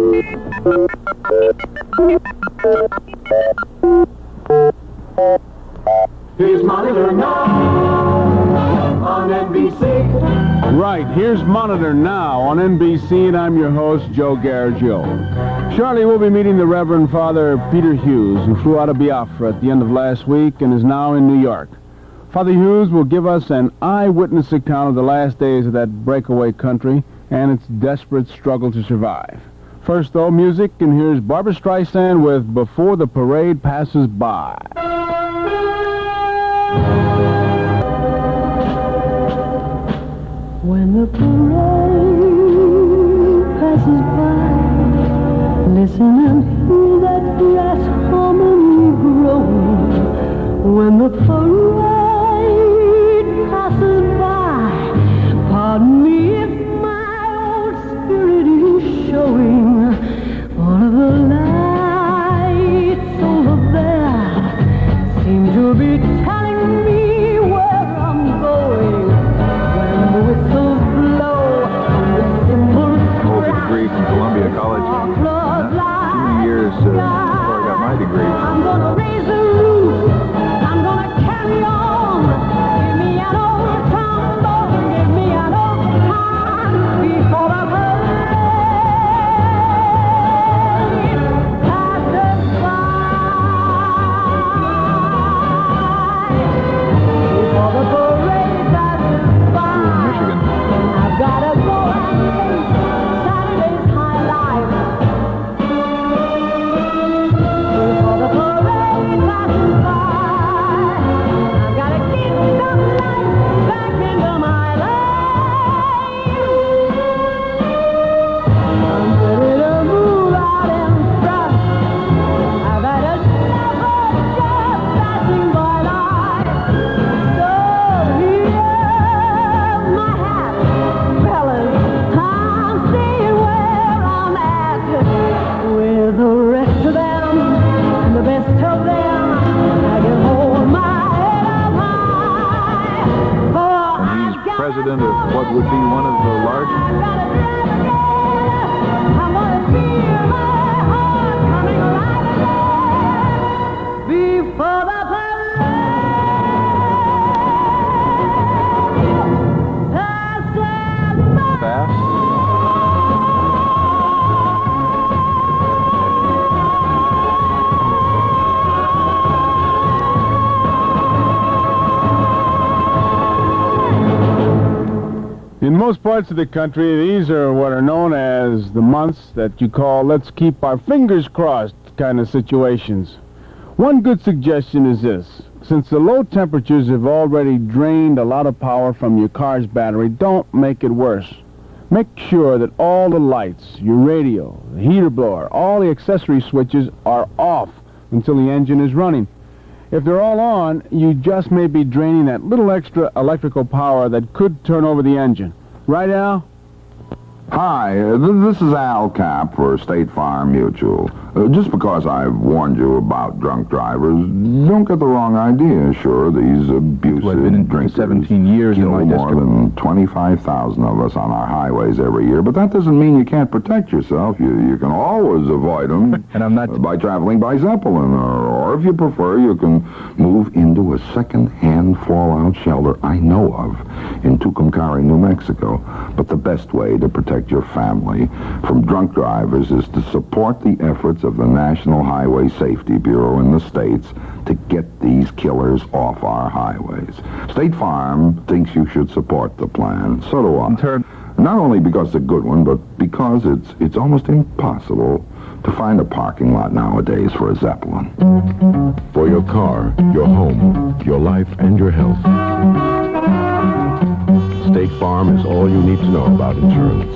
Here's Monitor Now on NBC. Right, here's Monitor Now on NBC, and I'm your host, Joe Garagio. Shortly, we'll be meeting the Reverend Father Peter Hughes, who flew out of Biafra at the end of last week and is now in New York. Father Hughes will give us an eyewitness account of the last days of that breakaway country and its desperate struggle to survive. First, though, music, and here's Barbra Streisand with Before the Parade Passes By. When the parade passes by, listen and hear that brass harmony growing. When the parade passes by, pardon me if my old spirit is showing. All of the lights over there seem to be telling me where I'm going. When the whistles blow and the cymbals Hold a degree from Columbia College. 2 years before I got my degree. I'm gonna raise the roof. I'm gonna carry on. Give me an old trombone. Give me an old guitar before the parade passes by. Before the parade passes by. In Michigan. I've gotta go and face Saturday's high life. Before the parade passes by, I've gotta get some life back into my life. I'm ready to move out in front. I've had enough of just passing by life. So here's my hat, fellas. I'm staying where I'm at with the rest of them and the best of them. I can hold my head up high. For He's president of what would be one of the largest. I'm gonna feel my heart coming alive again before the parade passes by. Fast. In most parts of the country, these are what are known as the months that you call let's keep our fingers crossed kind of situations. One good suggestion is this. Since the low temperatures have already drained a lot of power from your car's battery, don't make it worse. Make sure that all the lights, your radio, the heater blower, all the accessory switches are off until the engine is running. If they're all on, you just may be draining that little extra electrical power that could turn over the engine. Right, Al? Hi, this is Al Cap for State Farm Mutual. Just because I've warned you about drunk drivers, don't get the wrong idea. Sure, these abusive I've been in drinkers 17 years in kill my more district. than 25,000 of us on our highways every year, but that doesn't mean you can't protect yourself. You can always avoid them And I'm not... by traveling by Zeppelin, or if you prefer, you can move into a second-hand fallout shelter I know of in Tucumcari, New Mexico. But the best way to protect your family from drunk drivers is to support the efforts of the National Highway Safety Bureau in the states to get these killers off our highways. State Farm thinks you should support the plan. So do I. Not only because it's a good one, but because it's almost impossible to find a parking lot nowadays for a Zeppelin. For your car, your home, your life, and your health. State Farm is all you need to know about insurance.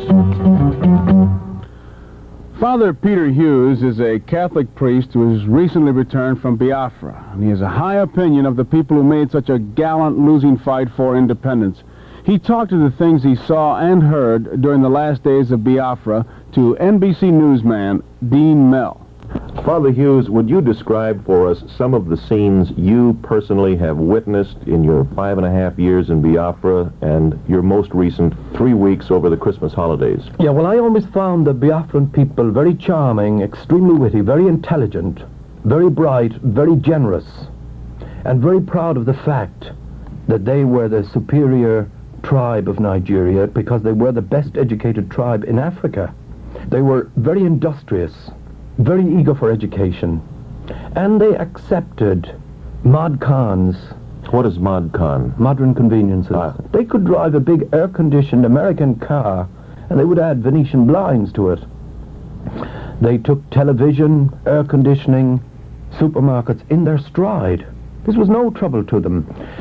Father Peter Hughes is a Catholic priest who has recently returned from Biafra, and he has a high opinion of the people who made such a gallant losing fight for independence. He talked of the things he saw and heard during the last days of Biafra to NBC newsman Dean Mell. Father Hughes, would you describe for us some of the scenes you personally have witnessed in your 5.5 years in Biafra and your most recent 3 weeks over the Christmas holidays? Yeah, well, I always found the Biafran people very charming, extremely witty, very intelligent, very bright, very generous, and very proud of the fact that they were the superior tribe of Nigeria because they were the best educated tribe in Africa. They were very industrious, very eager for education, and they accepted mod cons. What is mod con? Modern conveniences. They could drive a big air-conditioned American car, and they would add Venetian blinds to it. They took television, air conditioning, supermarkets in their stride. This was no trouble to them.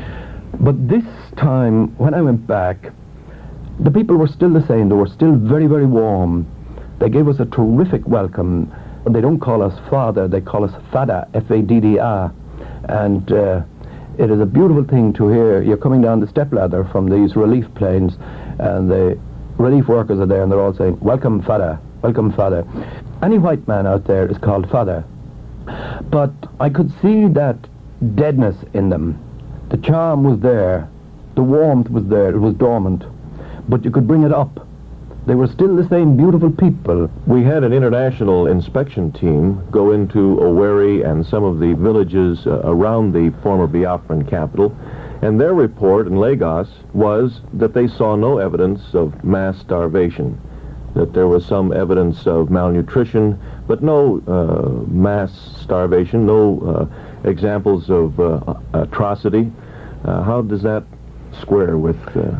But this time, when I went back, the people were still the same. They were still very, very warm. They gave us a terrific welcome. They don't call us father, they call us Fada, F-A-D-D-A. And it is a beautiful thing to hear. You're coming down the stepladder from these relief planes, and the relief workers are there, and they're all saying, welcome Fada, welcome Fada. Any white man out there is called Fada. But I could see that deadness in them. The charm was there, the warmth was there, it was dormant, but you could bring it up. They were still the same beautiful people. We had an international inspection team go into Owerri and some of the villages around the former Biafran capital, and their report in Lagos was that they saw no evidence of mass starvation, that there was some evidence of malnutrition, but no mass starvation, no examples of atrocity. How does that square with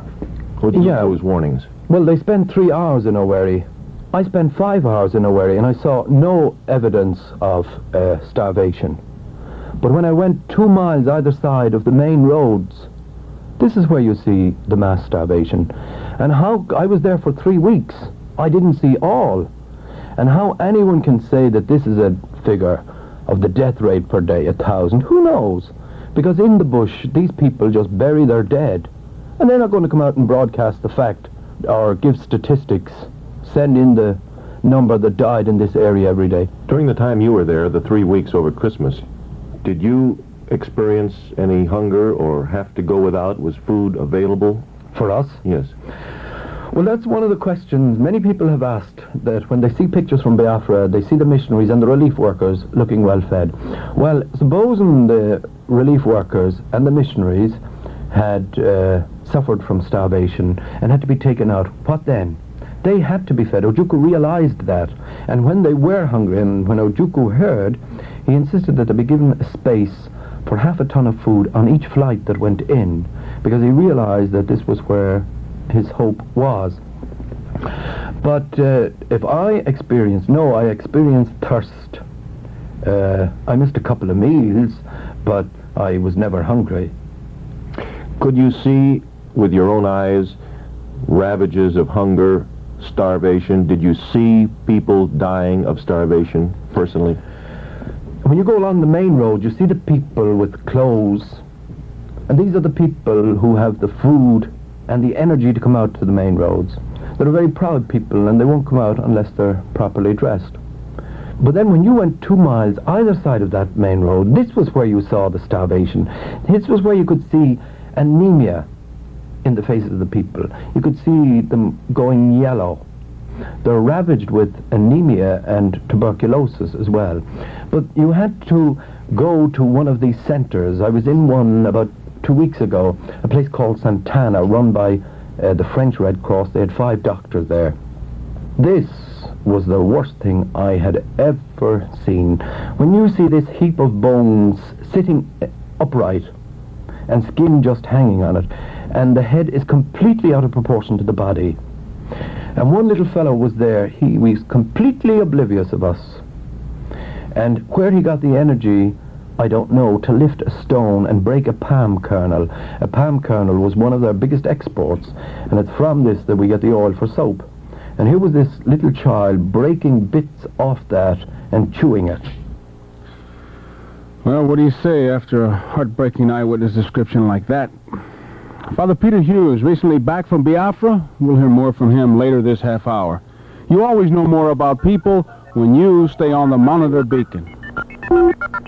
those warnings? Well, they spent 3 hours in Owerri. I spent 5 hours in Owerri, and I saw no evidence of starvation. But when I went 2 miles either side of the main roads, this is where you see the mass starvation. And how I was there for 3 weeks. I didn't see all. And how anyone can say that this is a figure of the death rate per day, 1,000, who knows? Because in the bush, these people just bury their dead. And they're not going to come out and broadcast the fact or give statistics, send in the number that died in this area every day. During the time you were there, the 3 weeks over Christmas, did you experience any hunger or have to go without? Was food available? For us? Yes. Well, that's one of the questions many people have asked, that when they see pictures from Biafra, they see the missionaries and the relief workers looking well fed. Well, supposing the relief workers and the missionaries had suffered from starvation and had to be taken out, what then? They had to be fed. Ojukwu realized that. And when they were hungry, and when Ojukwu heard, he insisted that they be given a space for half a ton of food on each flight that went in, because he realized that this was where his hope was. But if I experienced thirst. I missed a couple of meals, but I was never hungry. Could you see with your own eyes ravages of hunger, starvation? Did you see people dying of starvation personally? When you go along the main road, you see the people with clothes, and these are the people who have the food and the energy to come out to the main roads. They're very proud people, and they won't come out unless they're properly dressed. But then when you went 2 miles either side of that main road, this was where you saw the starvation. This was where you could see anemia in the faces of the people. You could see them going yellow. They're ravaged with anemia and tuberculosis as well. But you had to go to one of these centers. I was in one about 2 weeks ago, a place called Santana, run by the French Red Cross. They had 5 doctors there. This was the worst thing I had ever seen. When you see this heap of bones sitting upright and skin just hanging on it, and the head is completely out of proportion to the body. And one little fellow was there, he was completely oblivious of us. And where he got the energy, I don't know, to lift a stone and break a palm kernel. A palm kernel was one of their biggest exports, and it's from this that we get the oil for soap. And here was this little child breaking bits off that and chewing it. Well, what do you say after a heartbreaking eyewitness description like that? Father Peter Hughes, recently back from Biafra. We'll hear more from him later this half hour. You always know more about people when you stay on the Monitor Beacon.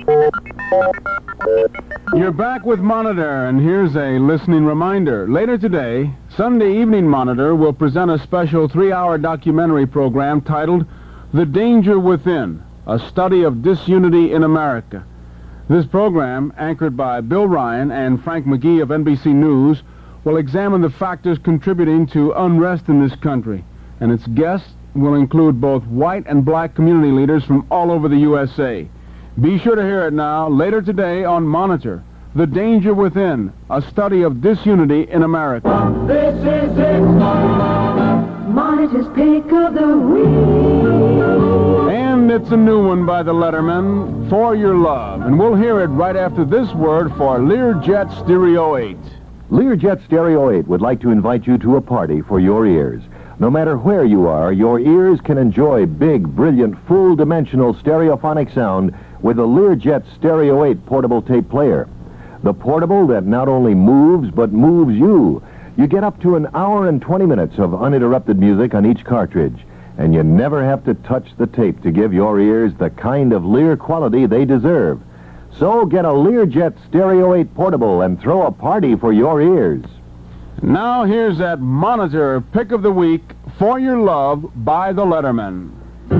You're back with Monitor, and here's a listening reminder. Later today, Sunday Evening Monitor will present a special 3-hour documentary program titled The Danger Within, a study of disunity in America. This program, anchored by Bill Ryan and Frank McGee of NBC News, will examine the factors contributing to unrest in this country, and its guests will include both white and black community leaders from all over the USA. Be sure to hear it now, later today on Monitor, The Danger Within, a study of disunity in America. This is it. Monitor's pick of the week. And it's a new one by the Lettermen, For Your Love, and we'll hear it right after this word for Learjet Stereo 8. Learjet Stereo 8 would like to invite you to a party for your ears. No matter where you are, your ears can enjoy big, brilliant, full-dimensional stereophonic sound with a Learjet Stereo 8 portable tape player. The portable that not only moves, but moves you. You get up to an hour and 20 minutes of uninterrupted music on each cartridge, and you never have to touch the tape to give your ears the kind of Lear quality they deserve. So get a Learjet Stereo 8 portable and throw a party for your ears. Now here's that Monitor pick of the week, For Your Love by the Lettermen.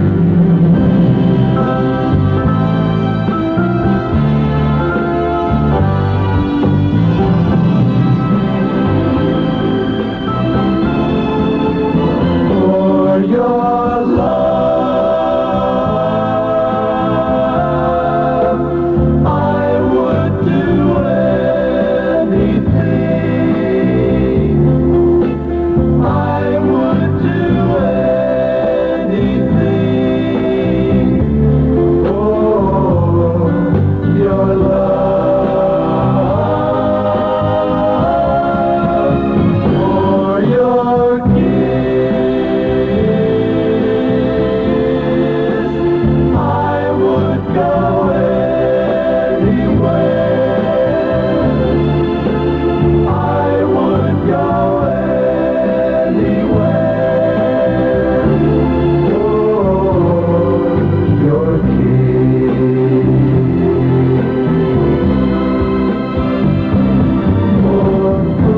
For your love, I would do anything. I would do anything for your love, for your kiss. I would go anywhere. I would go anywhere for your kiss. For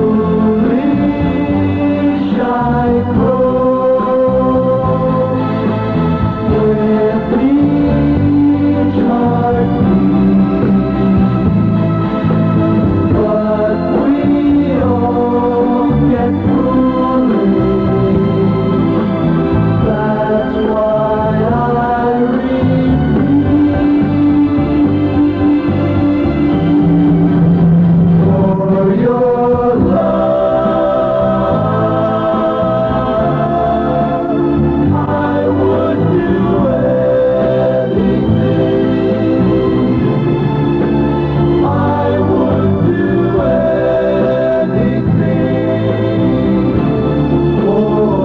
foolish I grow with each heartbeat, but we all get foolish. That's why I repeat, for your love, I would do anything. I would do anything for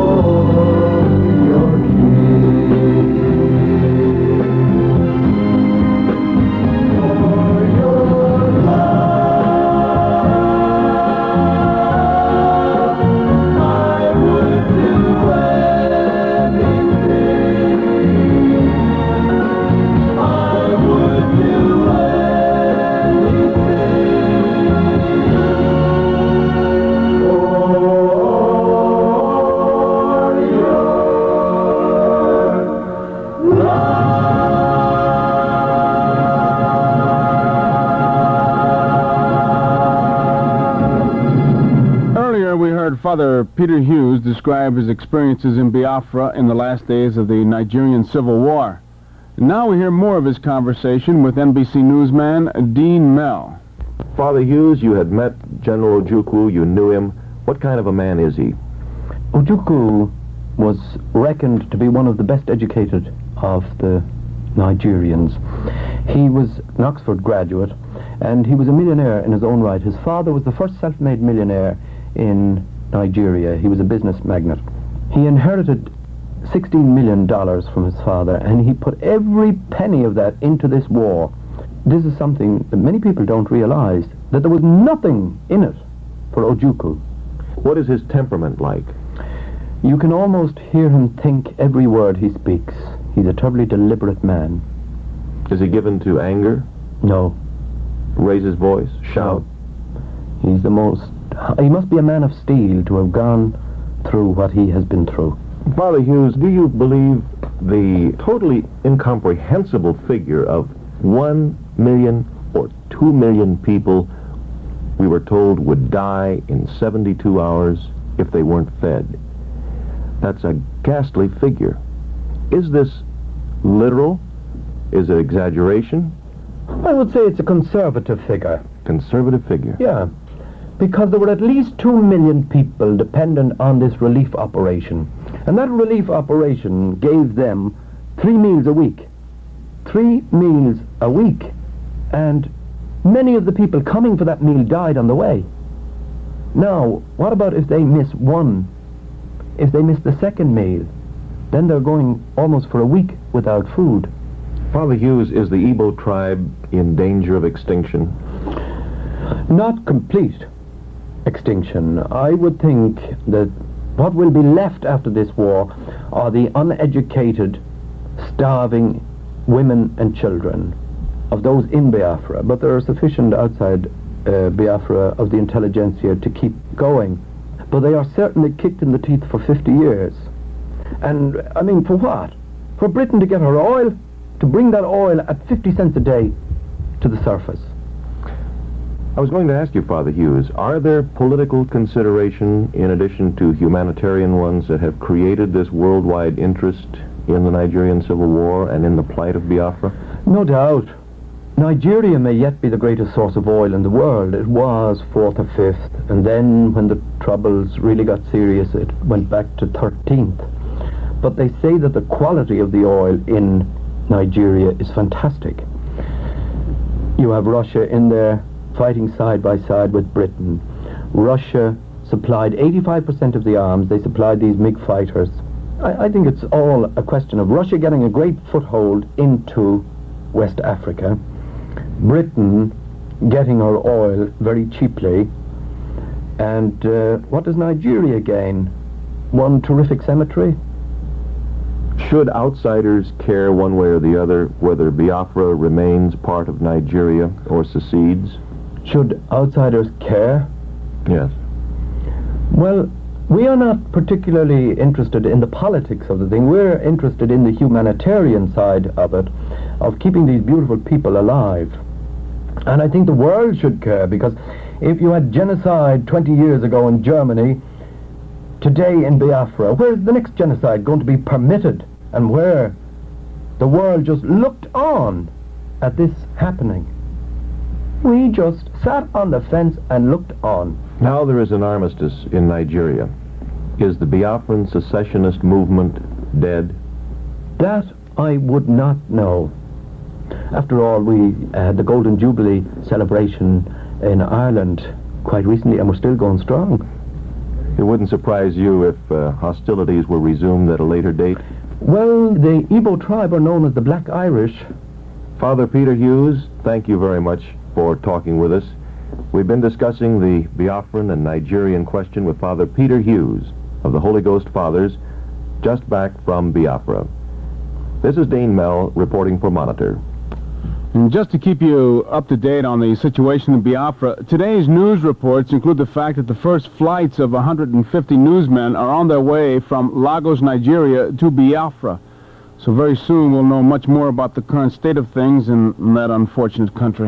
your kiss. For your love, I would do anything. I would do Earlier, we heard Father Peter Hughes describe his experiences in Biafra in the last days of the Nigerian Civil War. Now we hear more of his conversation with NBC newsman Dean Mell. Father Hughes, you had met General Ojukwu, you knew him. What kind of a man is he? Ojukwu was reckoned to be one of the best educated of the Nigerians. He was an Oxford graduate, and he was a millionaire in his own right. His father was the first self-made millionaire in Nigeria. He was a business magnate. He inherited $16 million from his father, and he put every penny of that into this war. This is something that many people don't realize, that there was nothing in it for Ojukwu. What is his temperament like? You can almost hear him think every word he speaks. He's a terribly deliberate man. Is he given to anger? No. Raise his voice? Shout? He must be a man of steel to have gone through what he has been through. Father Hughes, do you believe the totally incomprehensible figure of 1 million or 2 million people we were told would die in 72 hours if they weren't fed? That's a ghastly figure. Is this literal? Is it exaggeration? I would say it's a conservative figure. Conservative figure? Yeah, because there were at least 2 million people dependent on this relief operation. And that relief operation gave them 3 meals a week. 3 meals a week. And many of the people coming for that meal died on the way. Now, what about if they miss one? If they miss the second meal? Then they're going almost for a week without food. Father Hughes, is the Igbo tribe in danger of extinction? Not complete extinction. I would think that what will be left after this war are the uneducated, starving women and children of those in Biafra. But there are sufficient outside Biafra of the intelligentsia to keep going. But they are certainly kicked in the teeth for 50 years. And, I mean, for what? For Britain to get her oil? To bring that oil at 50 cents a day to the surface. I was going to ask you, Father Hughes, are there political consideration in addition to humanitarian ones that have created this worldwide interest in the Nigerian Civil War and in the plight of Biafra? No doubt. Nigeria may yet be the greatest source of oil in the world. It was 4th or 5th, and then when the troubles really got serious, it went back to 13th. But they say that the quality of the oil in Nigeria is fantastic. You have Russia in there fighting side by side with Britain. Russia supplied 85% of the arms. They supplied these MiG fighters. I think it's all a question of Russia getting a great foothold into West Africa, Britain getting her oil very cheaply, and what does Nigeria gain? One terrific cemetery? Should outsiders care one way or the other whether Biafra remains part of Nigeria or secedes? Should outsiders care? Yes. Well, we are not particularly interested in the politics of the thing. We're interested in the humanitarian side of it, of keeping these beautiful people alive. And I think the world should care, because if you had genocide 20 years ago in Germany, today in Biafra, where's the next genocide going to be permitted, and where the world just looked on at this happening? We just sat on the fence and looked on. Now there is an armistice in Nigeria. Is the Biafran secessionist movement dead? That I would not know. After all, we had the Golden Jubilee celebration in Ireland quite recently, and we're still going strong. It wouldn't surprise you if hostilities were resumed at a later date? Well, the Igbo tribe are known as the Black Irish. Father Peter Hughes, thank you very much for talking with us. We've been discussing the Biafran and Nigerian question with Father Peter Hughes of the Holy Ghost Fathers, just back from Biafra. This is Dane Mell reporting for Monitor. And just to keep you up to date on the situation in Biafra, today's news reports include the fact that the first flights of 150 newsmen are on their way from Lagos, Nigeria to Biafra. So very soon we'll know much more about the current state of things in that unfortunate country.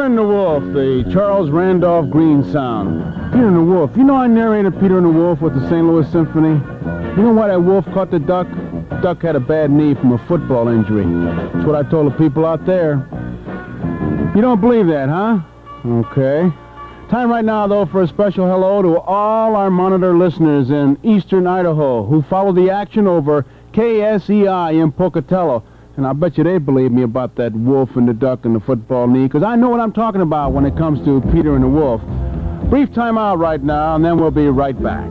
Peter and the Wolf, the Charles Randolph Green sound. Peter and the Wolf. You know I narrated Peter and the Wolf with the St. Louis Symphony? You know why that wolf caught the duck? Duck had a bad knee from a football injury. That's what I told the people out there. You don't believe that, huh? Okay. Time right now, though, for a special hello to all our Monitor listeners in eastern Idaho who follow the action over KSEI in Pocatello. And I bet you they believe me about that wolf and the duck and the football knee, because I know what I'm talking about when it comes to Peter and the Wolf. Brief time out right now, and then we'll be right back.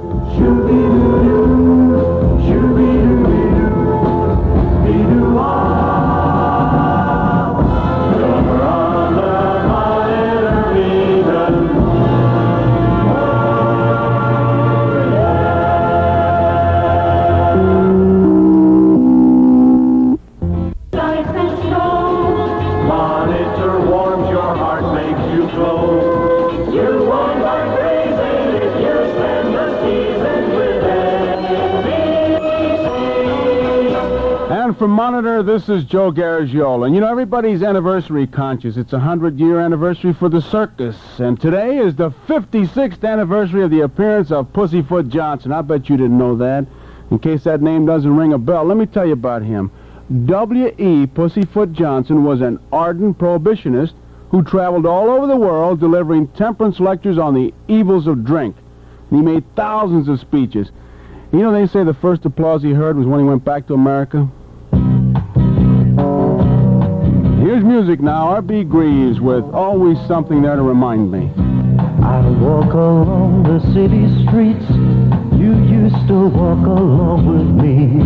Monitor warms your heart, makes you glow. You won't go crazy if you spend the season with NBC. And from Monitor, this is Joe Garagiola. And you know, everybody's anniversary conscious. It's a 100-year anniversary for the circus. And today is the 56th anniversary of the appearance of Pussyfoot Johnson. I bet you didn't know that. In case that name doesn't ring a bell, let me tell you about him. W.E. Pussyfoot Johnson was an ardent prohibitionist who traveled all over the world delivering temperance lectures on the evils of drink. And he made thousands of speeches. You know, they say the first applause he heard was when he went back to America. Here's music now, R.B. Greaves with Always Something There to Remind Me. I walk along the city streets. You used to walk along with me.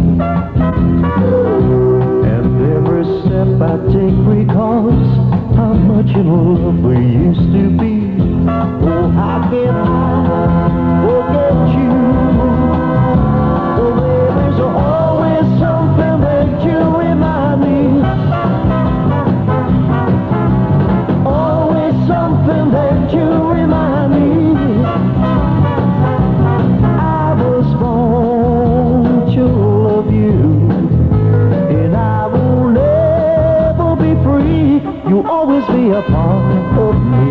And every step I take recalls how much in love we used to be. Oh, how can I forget you? Oh, there's always something that you remind me. Always something that you remind me. I was born to love you, and I will never be free. You'll always be a part of me.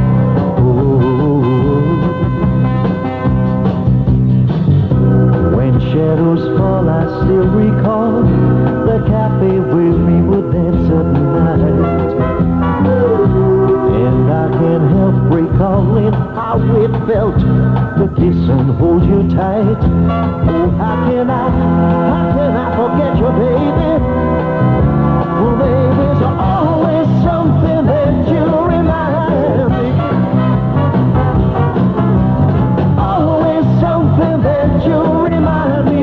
When shadows fall, I still recall the cafe where we would dance at night. And I can't help recalling how it felt to kiss and hold you tight. Oh, how can I forget you, baby? Well, there's always something that you remind me. Always something that you remind me.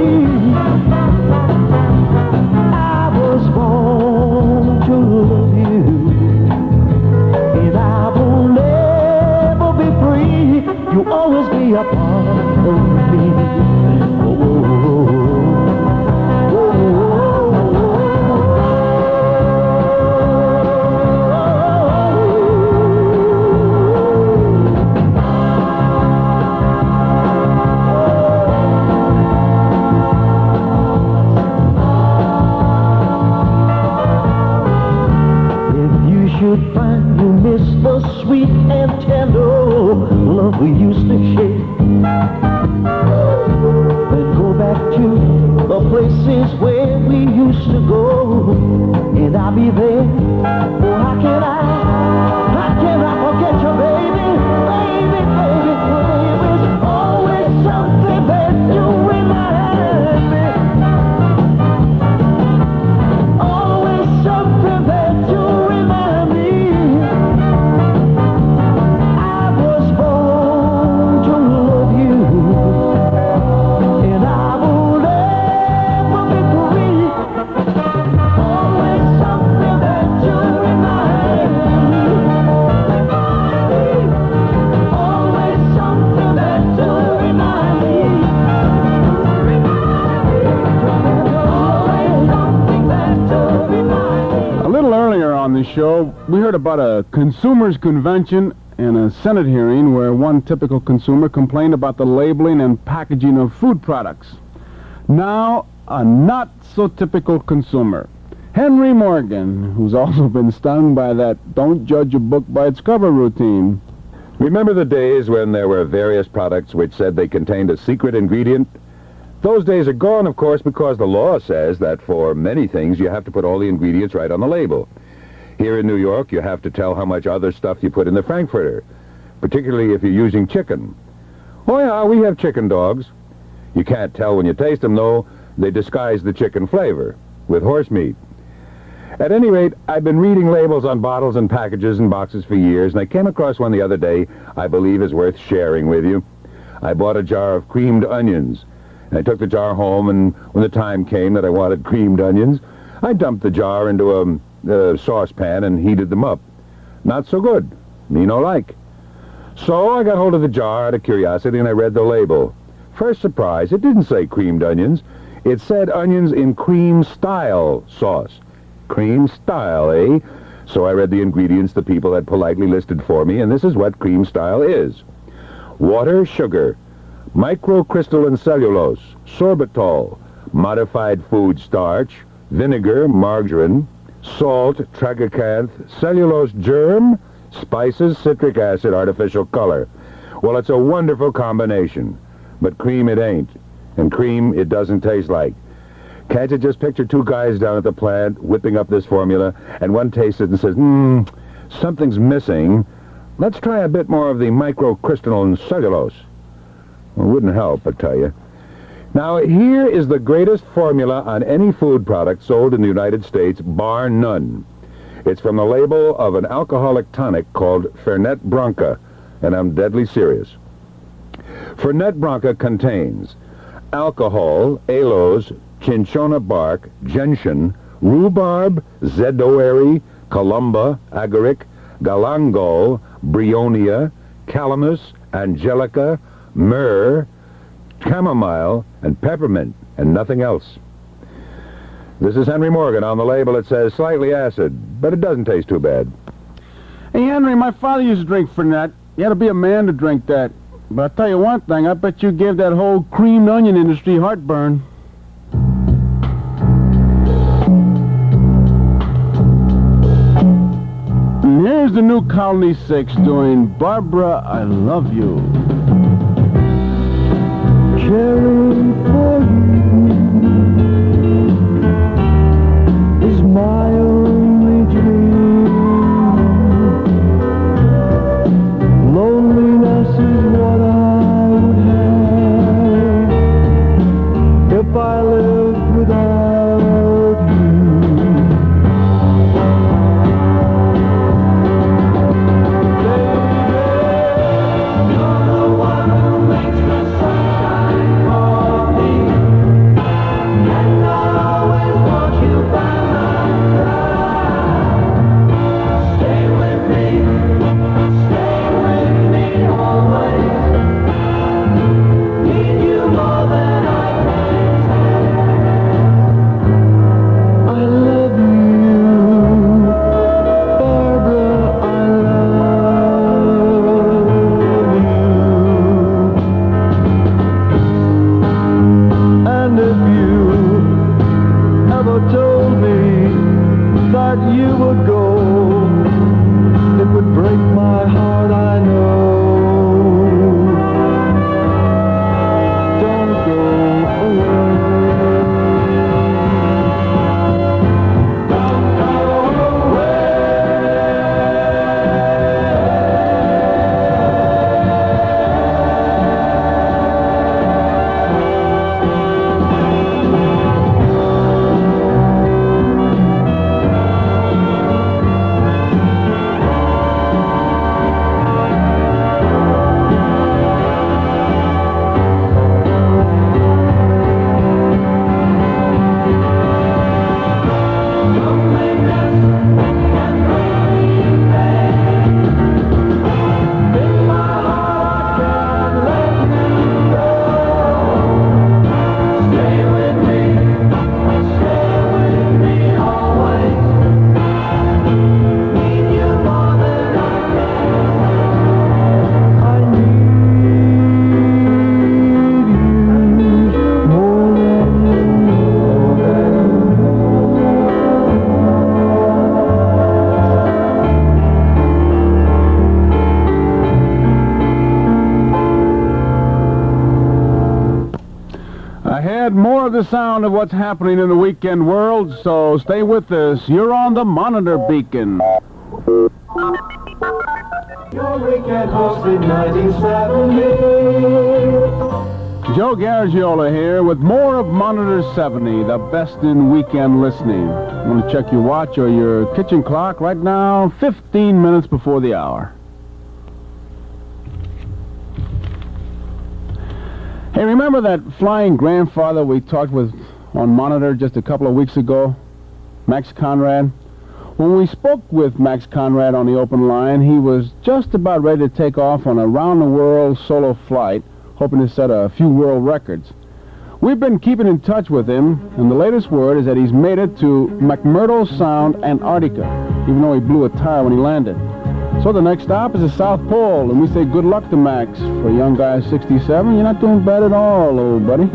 I was born to love you, and I will never be free. You'll always be a part of me. Should find you miss the sweet and tender love we used to share. Then go back to the places where we used to go, and I'll be there. Oh, how can I forget you, baby, baby, baby, baby. There's always something that you remind me. Always something that you remind me. I was born to love you, and I will never be free. Always something that you remind me. Always something that you remind me. Always something that you remind me. A little earlier on the show, we heard about a consumers' convention and a Senate hearing where one typical consumer complained about the labeling and packaging of food products. Now, a not-so-typical consumer. Henry Morgan, who's also been stung by that don't judge a book by its cover routine. Remember the days when there were various products which said they contained a secret ingredient? Those days are gone, of course, because the law says that for many things you have to put all the ingredients right on the label. Here in New York, you have to tell how much other stuff you put in the Frankfurter, particularly if you're using chicken. Oh yeah, we have chicken dogs. You can't tell when you taste them, though. They disguise the chicken flavor with horse meat. At any rate, I've been reading labels on bottles and packages and boxes for years, and I came across one the other day I believe is worth sharing with you. I bought a jar of creamed onions, and I took the jar home, and when the time came that I wanted creamed onions, I dumped the jar into a saucepan and heated them up. Not so good. Me no like. So I got hold of the jar out of curiosity, and I read the label. First surprise, it didn't say creamed onions. It said onions in cream-style sauce. Cream style, eh? So I read the ingredients the people had politely listed for me, and this is what cream style is. Water, sugar, microcrystalline cellulose, sorbitol, modified food starch, vinegar, margarine, salt, tragacanth, cellulose germ, spices, citric acid, artificial color. Well, it's a wonderful combination, but cream it ain't, and cream it doesn't taste like. Can't you just picture two guys down at the plant whipping up this formula, and one tastes it and says, something's missing. Let's try a bit more of the microcrystalline cellulose. Well, it wouldn't help, I tell you. Now, here is the greatest formula on any food product sold in the United States, bar none. It's from the label of an alcoholic tonic called Fernet Branca, and I'm deadly serious. Fernet Branca contains alcohol, aloes, cinchona bark, gentian, rhubarb, zedoary, columba, agaric, galangal, brionia, calamus, angelica, myrrh, chamomile, and peppermint, and nothing else. This is Henry Morgan. On the label it says slightly acid, but it doesn't taste too bad. Hey, Henry, my father used to drink Fernet. You had to be a man to drink that. But I'll tell you one thing, I bet you gave that whole creamed onion industry heartburn. And here's the new Colony 6 doing Barbara, I Love You. Caring for you is my only dream. Loneliness is what I would have if I lived without you. Baby, you're the one who makes the sunshine fall. ahead, more of the sound of what's happening in the weekend world, so stay with us. You're on the Monitor Beacon. Your weekend host in 1970. Joe Garagiola here with more of Monitor 70, the best in weekend listening. You want to check your watch or your kitchen clock right now, 15 minutes before the hour. Hey, remember that flying grandfather we talked with on Monitor just a couple of weeks ago? Max Conrad? When we spoke with Max Conrad on the open line, he was just about ready to take off on a round-the-world solo flight, hoping to set a few world records. We've been keeping in touch with him, and the latest word is that he's made it to McMurdo Sound, Antarctica, even though he blew a tire when he landed. So the next stop is the South Pole, and we say good luck to Max. For a young guy at 67, you're not doing bad at all, old buddy.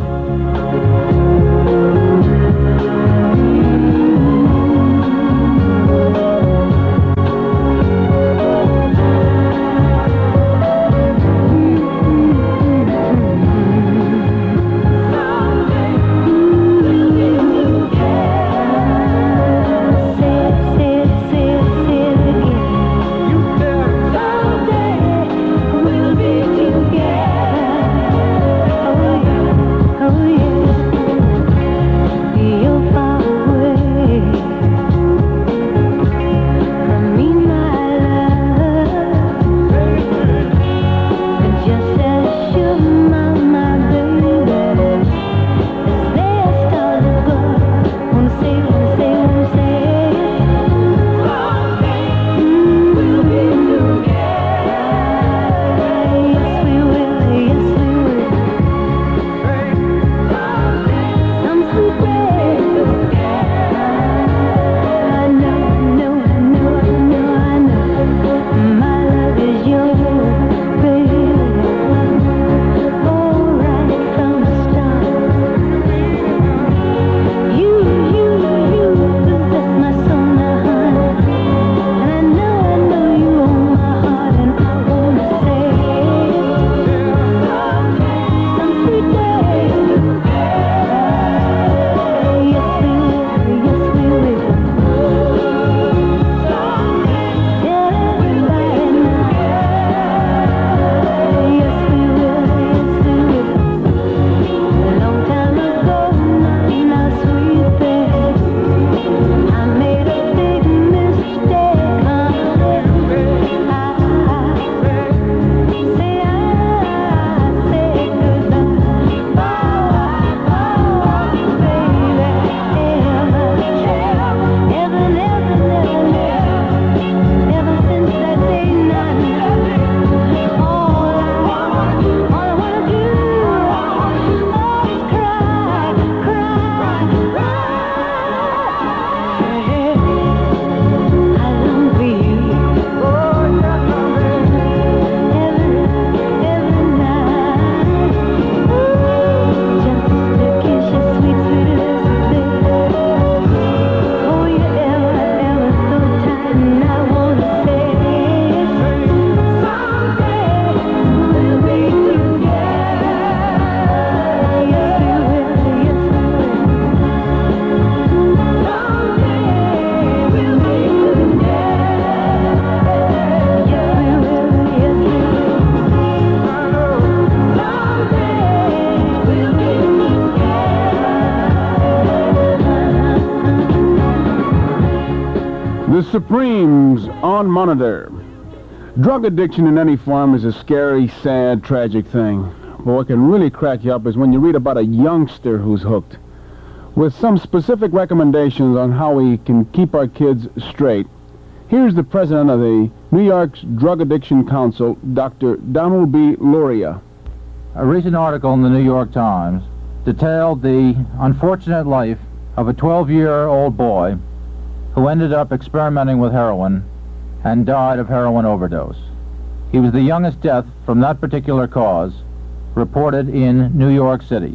The Supremes on Monitor. Drug addiction in any form is a scary, sad, tragic thing. But what can really crack you up is when you read about a youngster who's hooked. With some specific recommendations on how we can keep our kids straight, here's the president of the New York's Drug Addiction Council, Dr. Donald B. Luria. A recent article in the New York Times detailed the unfortunate life of a 12-year-old boy who ended up experimenting with heroin and died of heroin overdose. He was the youngest death from that particular cause reported in New York City,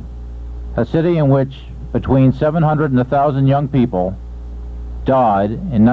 a city in which between 700 and 1,000 young people died in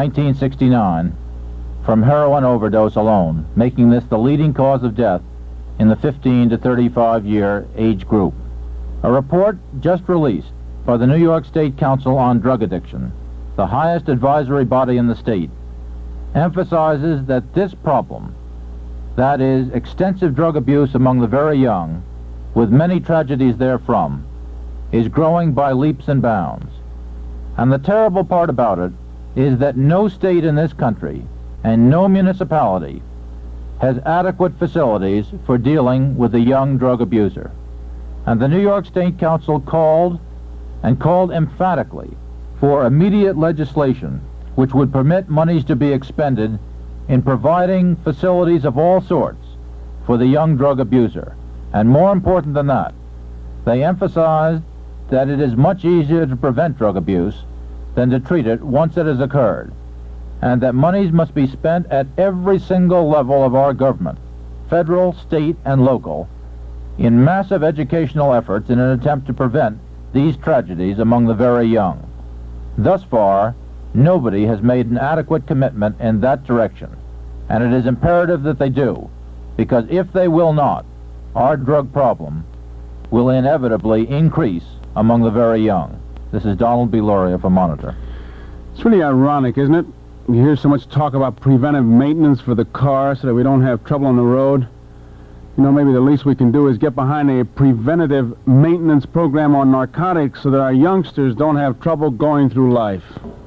1969 from heroin overdose alone, making this the leading cause of death in the 15 to 35 year age group. A report just released by the New York State Council on Drug Addiction, the highest advisory body in the state, emphasizes that this problem, that is, extensive drug abuse among the very young, with many tragedies therefrom, is growing by leaps and bounds. And the terrible part about it is that no state in this country and no municipality has adequate facilities for dealing with the young drug abuser. And the New York State Council called emphatically for immediate legislation which would permit monies to be expended in providing facilities of all sorts for the young drug abuser. And more important than that, they emphasized that it is much easier to prevent drug abuse than to treat it once it has occurred, and that monies must be spent at every single level of our government, federal, state, and local, in massive educational efforts in an attempt to prevent these tragedies among the very young. Thus far, nobody has made an adequate commitment in that direction, and it is imperative that they do, because if they will not, our drug problem will inevitably increase among the very young. This is Donald B. Loria for Monitor. It's really ironic, isn't it? You hear so much talk about preventive maintenance for the car so that we don't have trouble on the road. You know, maybe the least we can do is get behind a preventative maintenance program on narcotics so that our youngsters don't have trouble going through life.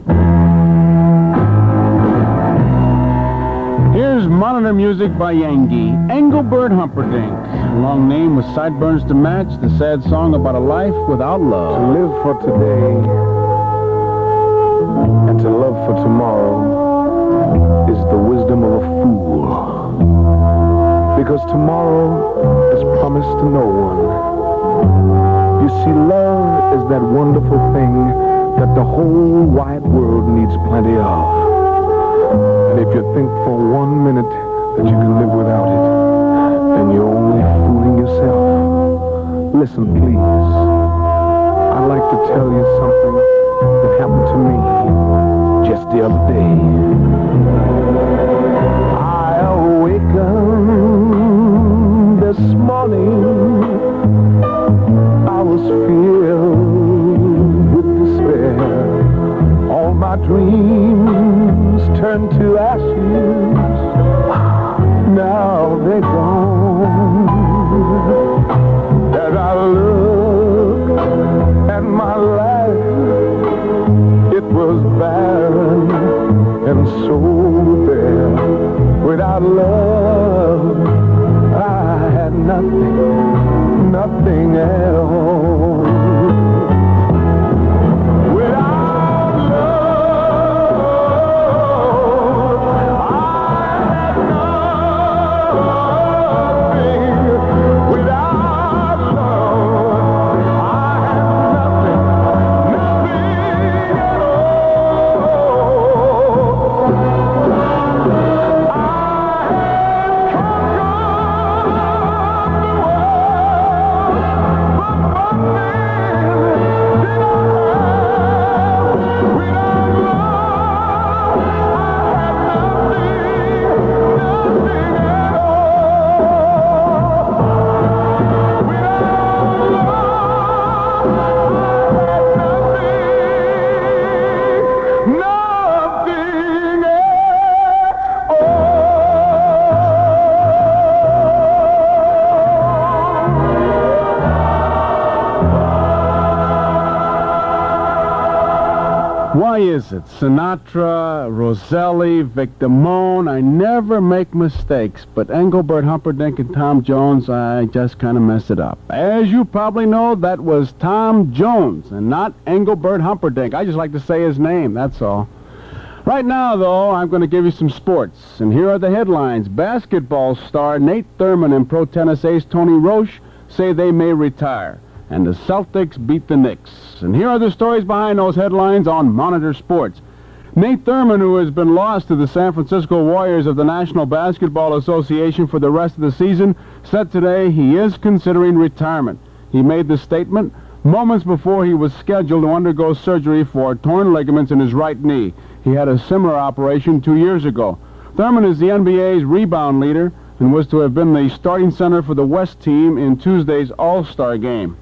Here's Monitor music by Yangi, Engelbert Humperdinck. A long name with sideburns to match, the sad song about a life without love. To live for today and to love for tomorrow is the wisdom of a fool. Because tomorrow is promised to no one. You see, love is that wonderful thing that the whole wide world needs plenty of. And if you think for 1 minute that you can live without it, then you're only fooling yourself. Listen, please. I'd like to tell you something that happened to me just the other day. I awakened this morning. I was filled with despair. All my dreams turned to ashes. Now they're gone. As I look at my life, it was barren and so bare. Without love, I had nothing, nothing at all. Why is it? Sinatra, Roselli, Vic Damone, I never make mistakes, but Engelbert Humperdinck and Tom Jones, I just kind of mess it up. As you probably know, that was Tom Jones and not Engelbert Humperdinck. I just like to say his name, that's all. Right now, though, I'm going to give you some sports, and here are the headlines. Basketball star Nate Thurmond and pro tennis ace Tony Roche say they may retire, and the Celtics beat the Knicks. And here are the stories behind those headlines on Monitor Sports. Nate Thurmond, who has been lost to the San Francisco Warriors of the National Basketball Association for the rest of the season, said today he is considering retirement. He made the statement moments before he was scheduled to undergo surgery for torn ligaments in his right knee. He had a similar operation 2 years ago. Thurmond is the NBA's rebound leader and was to have been the starting center for the West team in Tuesday's All-Star game.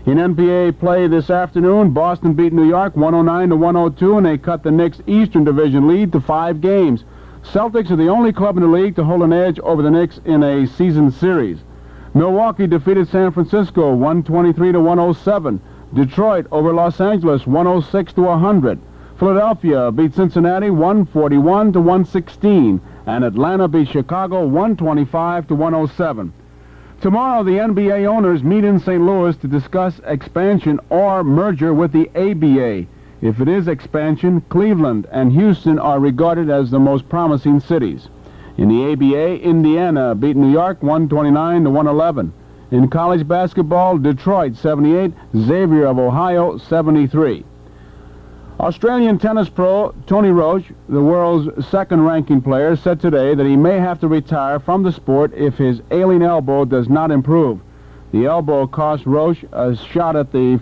In NBA play this afternoon, Boston beat New York 109-102, and they cut the Knicks' Eastern Division lead to 5 games. Celtics are the only club in the league to hold an edge over the Knicks in a season series. Milwaukee defeated San Francisco 123-107. Detroit over Los Angeles 106-100. Philadelphia beat Cincinnati 141-116, and Atlanta beat Chicago 125-107. Tomorrow, the NBA owners meet in St. Louis to discuss expansion or merger with the ABA. If it is expansion, Cleveland and Houston are regarded as the most promising cities. In the ABA, Indiana beat New York 129-111. In college basketball, Detroit 78, Xavier of Ohio 73. Australian tennis pro Tony Roche, the world's second-ranking player, said today that he may have to retire from the sport if his ailing elbow does not improve. The elbow cost Roche a shot at the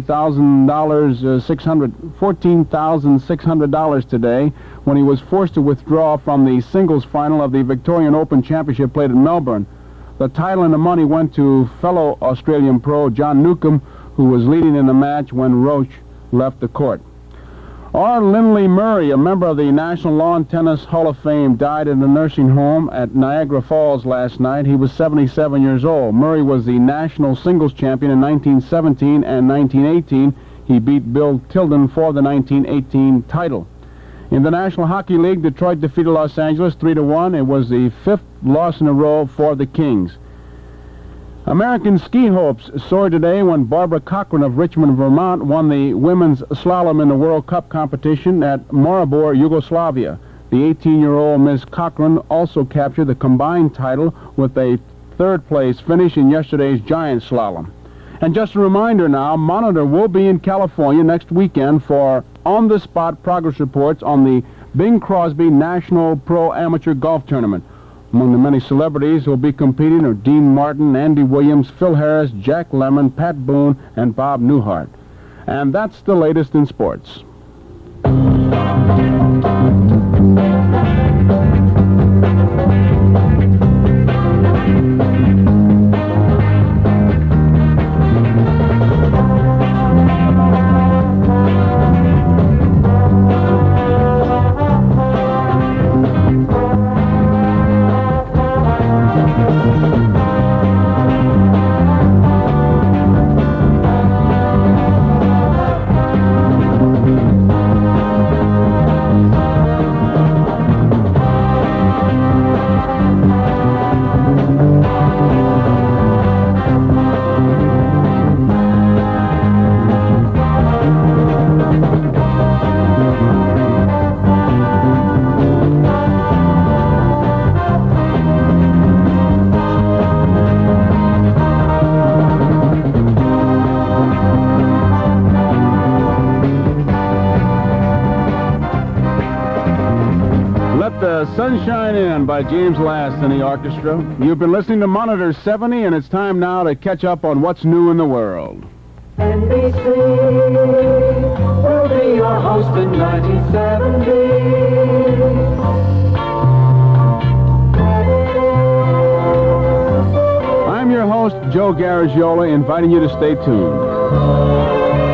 $14,600 today when he was forced to withdraw from the singles final of the Victorian Open Championship played in Melbourne. The title and the money went to fellow Australian pro John Newcombe, who was leading in the match when Roche left the court. R. Lindley Murray, a member of the National Lawn Tennis Hall of Fame, died in a nursing home at Niagara Falls last night. He was 77 years old. Murray was the national singles champion in 1917 and 1918. He beat Bill Tilden for the 1918 title. In the National Hockey League, Detroit defeated Los Angeles 3-1. It was the 5th loss in a row for the Kings. American ski hopes soared today when Barbara Cochran of Richmond, Vermont, won the women's slalom in the World Cup competition at Maribor, Yugoslavia. The 18-year-old Miss Cochran also captured the combined title with a third-place finish in yesterday's giant slalom. And just a reminder now, Monitor will be in California next weekend for on-the-spot progress reports on the Bing Crosby National Pro Amateur Golf Tournament. Among the many celebrities who will be competing are Dean Martin, Andy Williams, Phil Harris, Jack Lemmon, Pat Boone, and Bob Newhart. And that's the latest in sports. Sunshine In by James Last and the orchestra. You've been listening to Monitor 70, and it's time now to catch up on what's new in the world. NBC will be your host in 1970. I'm your host, Joe Garagiola, inviting you to stay tuned.